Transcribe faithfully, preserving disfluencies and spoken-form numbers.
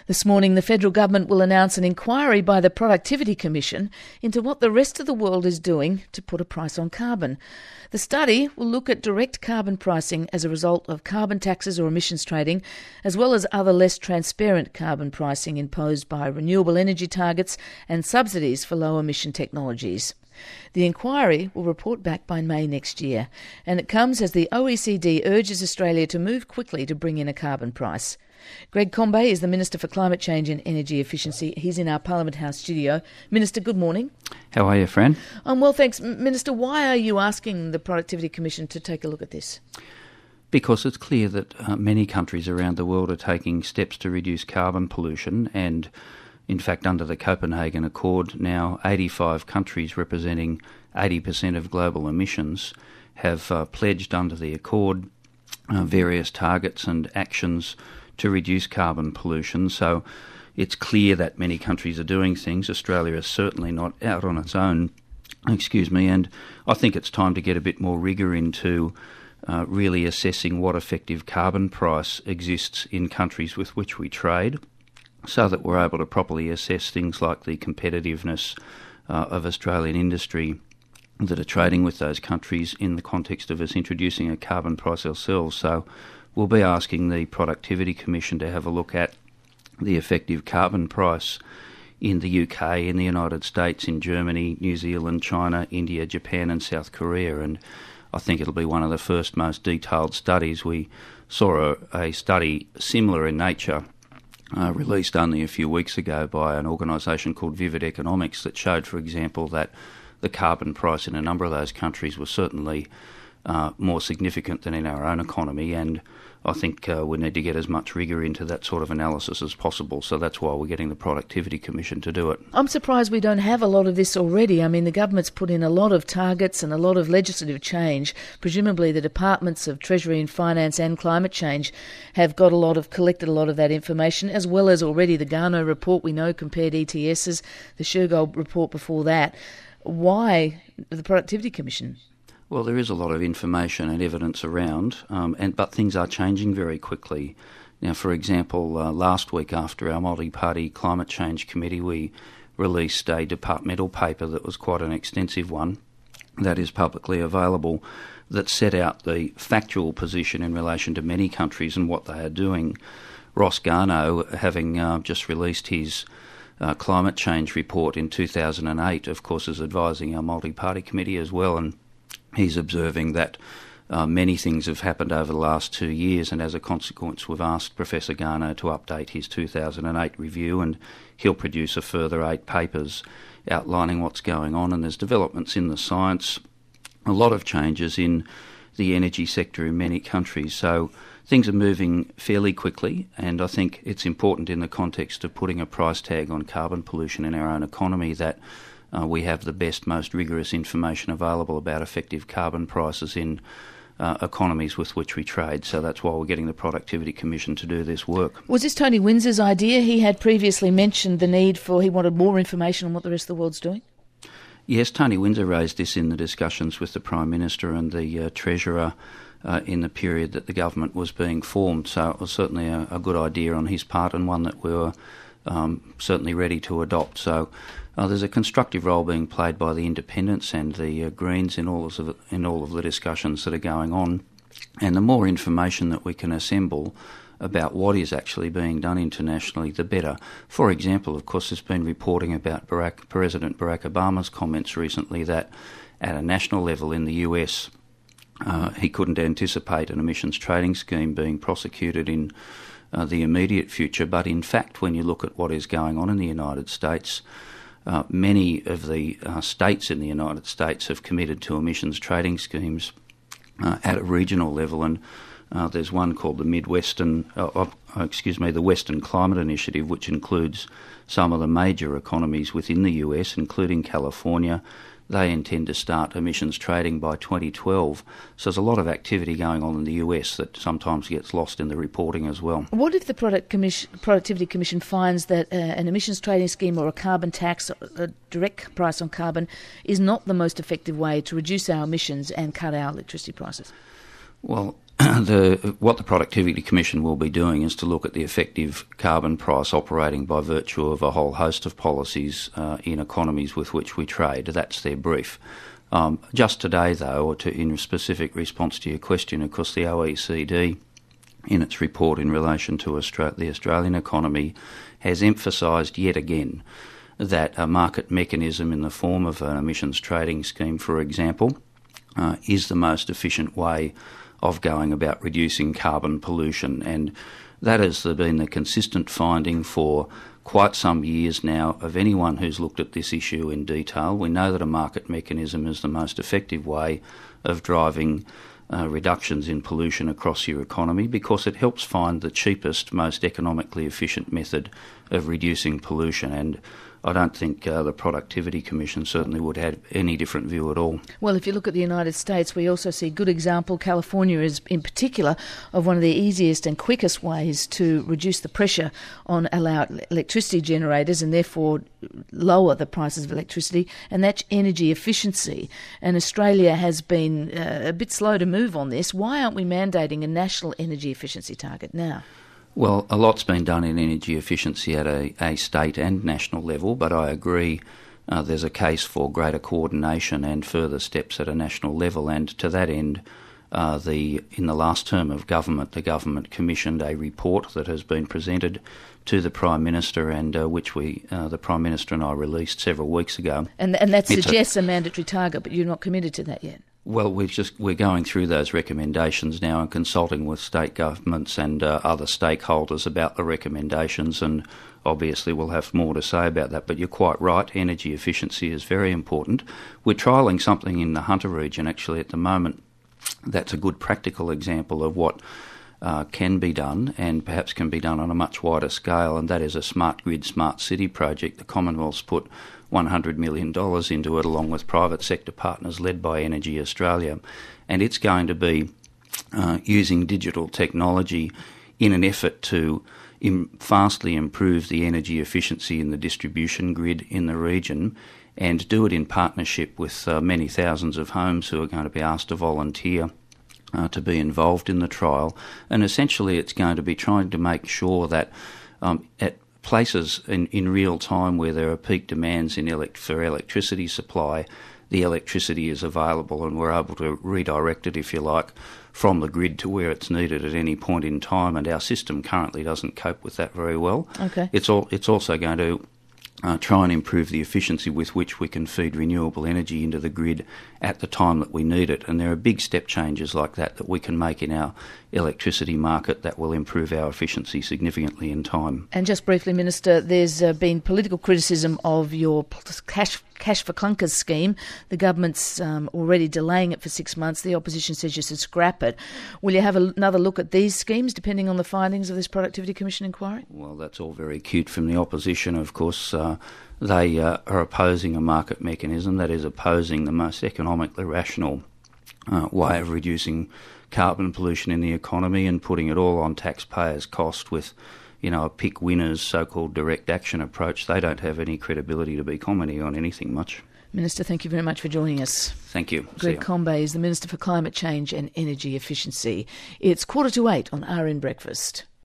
This morning, the federal government will announce an inquiry by the Productivity Commission into what the rest of the world is doing to put a price on carbon. The study will look at direct carbon pricing as a result of carbon taxes or emissions trading, as well as other less transparent carbon pricing imposed by renewable energy targets and subsidies for low emission technologies. The inquiry will report back by May next year, and it comes as the O E C D urges Australia to move quickly to bring in a carbon price. Greg Combet is the Minister for Climate Change and Energy Efficiency. He's in our Parliament House studio. Minister, good morning. How are you, Fran? Um, well, thanks. Minister, why are you asking the Productivity Commission to take a look at this? Because it's clear that uh, many countries around the world are taking steps to reduce carbon pollution, and in fact, under the Copenhagen Accord, now eighty-five countries representing eighty percent of global emissions have uh, pledged under the Accord uh, various targets and actions to reduce carbon pollution. So it's clear that many countries are doing things. Australia is certainly not out on its own, excuse me, and I think it's time to get a bit more rigour into uh, really assessing what effective carbon price exists in countries with which we trade, so that we're able to properly assess things like the competitiveness uh, of Australian industry that are trading with those countries in the context of us introducing a carbon price ourselves. So we'll be asking the Productivity Commission to have a look at the effective carbon price in the U K, in the United States, in Germany, New Zealand, China, India, Japan and South Korea. And I think it'll be one of the first most detailed studies. We saw a, a study similar in nature Uh, released only a few weeks ago by an organisation called Vivid Economics that showed, for example, that the carbon price in a number of those countries was certainly uh, more significant than in our own economy, and I think uh, we need to get as much rigour into that sort of analysis as possible, so that's why we're getting the Productivity Commission to do it. I'm surprised we don't have a lot of this already. I mean, the government's put in a lot of targets and a lot of legislative change. Presumably the departments of Treasury and Finance and Climate Change have got a lot of, collected a lot of that information, as well as already the Garnaut report, we know, compared E T Ss, the Shergold report before that. Why the Productivity Commission? Well, there is a lot of information and evidence around, um, and but things are changing very quickly. Now, for example, uh, last week after our multi-party climate change committee, we released a departmental paper that was quite an extensive one that is publicly available that set out the factual position in relation to many countries and what they are doing. Ross Garnaut, having uh, just released his uh, climate change report in two thousand eight, of course, is advising our multi-party committee as well, and he's observing that uh, many things have happened over the last two years, and as a consequence we've asked Professor Garnaut to update his two thousand eight review, and he'll produce a further eight papers outlining what's going on. And there's developments in the science, a lot of changes in the energy sector in many countries, so things are moving fairly quickly, and I think it's important in the context of putting a price tag on carbon pollution in our own economy that Uh, we have the best, most rigorous information available about effective carbon prices in uh, economies with which we trade. So that's why we're getting the Productivity Commission to do this work. Was this Tony Windsor's idea? He had previously mentioned the need for, he wanted more information on what the rest of the world's doing? Yes, Tony Windsor raised this in the discussions with the Prime Minister and the uh, Treasurer uh, in the period that the government was being formed. So it was certainly a, a good idea on his part, and one that we were um, certainly ready to adopt. So Uh, there's a constructive role being played by the independents and the uh, Greens in all of the, in all of the discussions that are going on, and the more information that we can assemble about what is actually being done internationally, the better. For example, of course, there's been reporting about Barack, President Barack Obama's comments recently that at a national level in the U S, uh, he couldn't anticipate an emissions trading scheme being prosecuted in uh, the immediate future, but in fact, when you look at what is going on in the United States, Uh, many of the uh, states in the United States have committed to emissions trading schemes uh, at a regional level, and uh, there's one called the Midwestern, uh, uh, excuse me, the Western Climate Initiative, which includes some of the major economies within the U S, including California. They intend to start emissions trading by twenty twelve. So there's a lot of activity going on in the U S that sometimes gets lost in the reporting as well. What if the Product Commission, Productivity Commission finds that uh, an emissions trading scheme or a carbon tax, a direct price on carbon, is not the most effective way to reduce our emissions and cut our electricity prices? Well, the, what the Productivity Commission will be doing is to look at the effective carbon price operating by virtue of a whole host of policies uh, in economies with which we trade. That's their brief. Um, just today, though, or to, in specific response to your question, of course, the O E C D, in its report in relation to Austra- the Australian economy, has emphasised yet again that a market mechanism in the form of an emissions trading scheme, for example, uh, is the most efficient way of going about reducing carbon pollution. And that has been the consistent finding for quite some years now of anyone who's looked at this issue in detail. We know that a market mechanism is the most effective way of driving uh, reductions in pollution across your economy, because it helps find the cheapest, most economically efficient method of reducing pollution. And I don't think uh, the Productivity Commission certainly would have any different view at all. Well, if you look at the United States, we also see a good example. California is in particular of one of the easiest and quickest ways to reduce the pressure on our electricity generators and therefore lower the prices of electricity, and that's energy efficiency. And Australia has been uh, a bit slow to move on this. Why aren't we mandating a national energy efficiency target now? Well, a lot's been done in energy efficiency at a, a state and national level, but I agree uh, there's a case for greater coordination and further steps at a national level. And to that end, uh, the in the last term of government, the government commissioned a report that has been presented to the Prime Minister, and uh, which we, uh, the Prime Minister and I released several weeks ago. And, and that It's suggests a, a mandatory target, but you're not committed to that yet. Well, we've just, we're going through those recommendations now and consulting with state governments and uh, other stakeholders about the recommendations, and obviously we'll have more to say about that. But you're quite right, energy efficiency is very important. We're trialling something in the Hunter region actually at the moment that's a good practical example of what uh, can be done, and perhaps can be done on a much wider scale, and that is a smart grid, smart city project. The Commonwealth's put one hundred million dollars into it, along with private sector partners led by Energy Australia, and it's going to be uh, using digital technology in an effort to im- vastly improve the energy efficiency in the distribution grid in the region, and do it in partnership with uh, many thousands of homes who are going to be asked to volunteer uh, to be involved in the trial. And essentially it's going to be trying to make sure that um, at places in, in real time where there are peak demands in elect- for electricity supply, the electricity is available and we're able to redirect it, if you like, from the grid to where it's needed at any point in time. And our system currently doesn't cope with that very well. Okay. It's all, it's also going to Uh, try and improve the efficiency with which we can feed renewable energy into the grid at the time that we need it. And there are big step changes like that that we can make in our electricity market that will improve our efficiency significantly in time. And just briefly, Minister, there's uh, been political criticism of your cash cash for clunkers scheme. The government's um, already delaying it for six months. The opposition says you should scrap it. Will you have a, another look at these schemes, depending on the findings of this Productivity Commission inquiry? Well, that's all very cute from the opposition, of course. Uh, they uh, are opposing a market mechanism that is opposing the most economically rational uh, way of reducing carbon pollution in the economy, and putting it all on taxpayers' cost with, you know, a pick winners so-called direct action approach. They don't have any credibility to be commenting on anything much. Minister, thank you very much for joining us. Thank you. Greg Combet is the Minister for Climate Change and Energy Efficiency. It's quarter to eight on R N Breakfast.